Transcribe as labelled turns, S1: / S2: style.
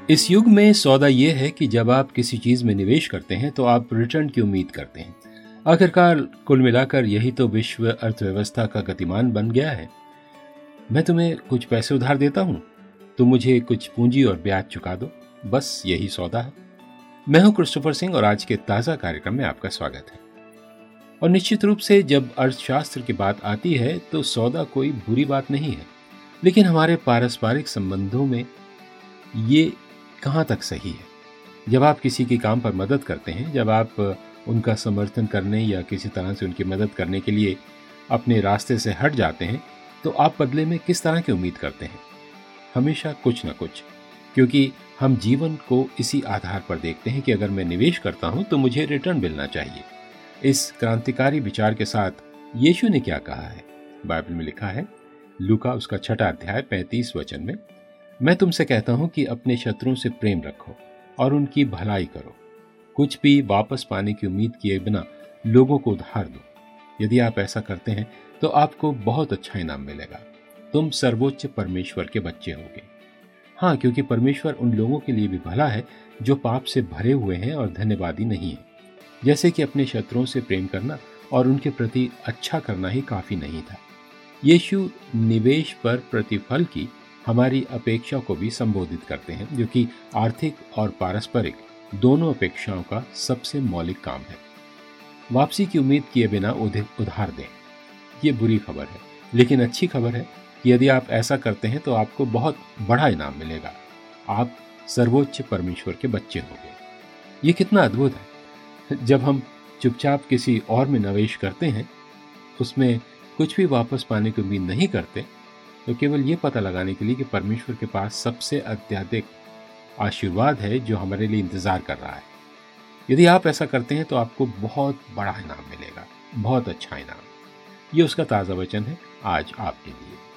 S1: इस युग में सौदा ये है कि जब आप किसी चीज में निवेश करते हैं तो आप रिटर्न की उम्मीद करते हैं। आखिरकार कुल मिलाकर यही तो विश्व अर्थव्यवस्था का गतिमान बन गया है। मैं तुम्हें कुछ पैसे उधार देता हूँ, तुम मुझे कुछ पूंजी और ब्याज चुका दो, बस यही सौदा है। मैं हूं क्रिस्टोफर सिंह और आज के ताजा कार्यक्रम में आपका स्वागत है। और निश्चित रूप से जब अर्थशास्त्र की बात आती है तो सौदा कोई बुरी बात नहीं है, लेकिन हमारे पारस्परिक संबंधों में ये कहाँ तक सही है। जब आप किसी के काम पर मदद करते हैं, जब आप उनका समर्थन करने या किसी तरह से उनकी मदद करने के लिए अपने रास्ते से हट जाते हैं, तो आप बदले में किस तरह की उम्मीद करते हैं? हमेशा कुछ न कुछ, क्योंकि हम जीवन को इसी आधार पर देखते हैं कि अगर मैं निवेश करता हूं तो मुझे रिटर्न मिलना चाहिए। इस क्रांतिकारी विचार के साथ यीशु ने क्या कहा है? बाइबल में लिखा है, लूका उसका 6 अध्याय 35 वचन में, मैं तुमसे कहता हूं कि अपने शत्रुओं से प्रेम रखो और उनकी भलाई करो, कुछ भी वापस पाने की उम्मीद किए बिना लोगों को उधार दो। यदि आप ऐसा करते हैं तो आपको बहुत अच्छा इनाम मिलेगा। तुम सर्वोच्च परमेश्वर के बच्चे होगे। हाँ, क्योंकि परमेश्वर उन लोगों के लिए भी भला है जो पाप से भरे हुए हैं और धन्यवादी नहीं है। जैसे कि अपने शत्रुओं से प्रेम करना और उनके प्रति अच्छा करना ही काफी नहीं था। यीशु निवेश पर प्रतिफल की हमारी अपेक्षा को भी संबोधित करते हैं, जो कि आर्थिक और पारस्परिक दोनों अपेक्षाओं का सबसे मौलिक काम है। वापसी की उम्मीद किए बिना उधार दें, ये बुरी खबर है, लेकिन अच्छी खबर है कि यदि आप ऐसा करते हैं तो आपको बहुत बड़ा इनाम मिलेगा। आप सर्वोच्च परमेश्वर के बच्चे होंगे। ये कितना अद्भुत है। जब हम चुपचाप किसी और में निवेश करते हैं, उसमें कुछ भी वापस पाने की उम्मीद नहीं करते, तो केवल ये पता लगाने के लिए कि परमेश्वर के पास सबसे अत्यधिक आशीर्वाद है जो हमारे लिए इंतजार कर रहा है। यदि आप ऐसा करते हैं तो आपको बहुत बड़ा इनाम मिलेगा, बहुत अच्छा इनाम। ये उसका ताज़ा वचन है आज आपके लिए।